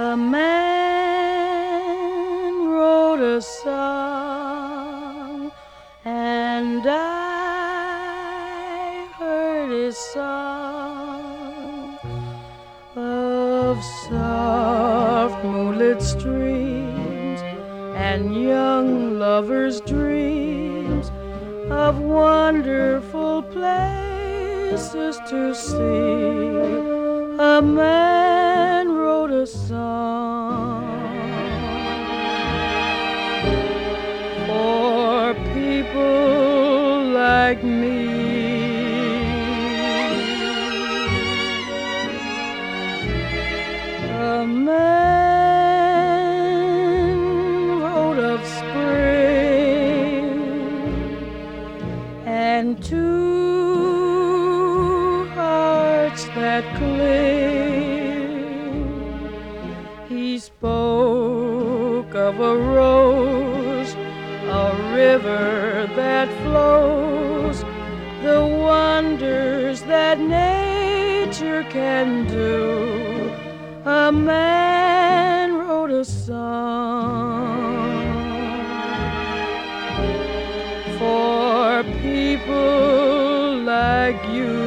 A man wrote a song, and I heard his song of soft moonlit streams and young lovers' dreams of wonderful places to see. A man wrote a song for people like me. A man wrote of spring and two hearts that cling. He spoke of a rose, a river that flows, the wonders that nature can do. A man wrote a song for people like you.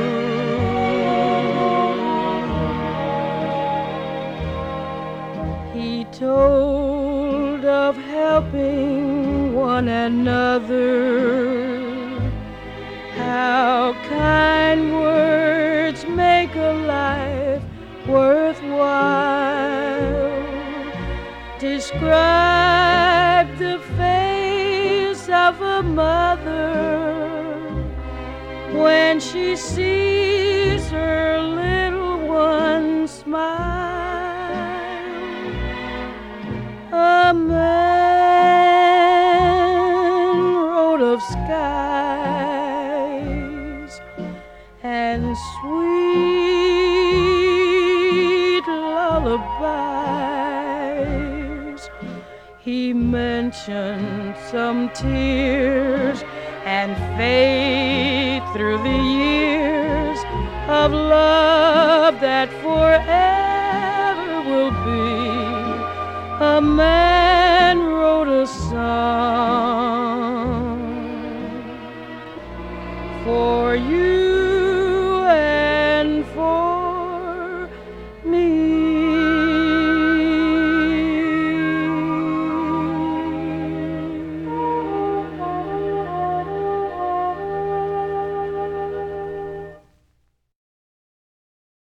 He told of helping one another, how kind words make a life worthwhile. Describe the face of a mother when she sees her little one smile. A man wrote of skies and sweet lullabies. He mentioned some tears and faith through the years of love that forever will be. A man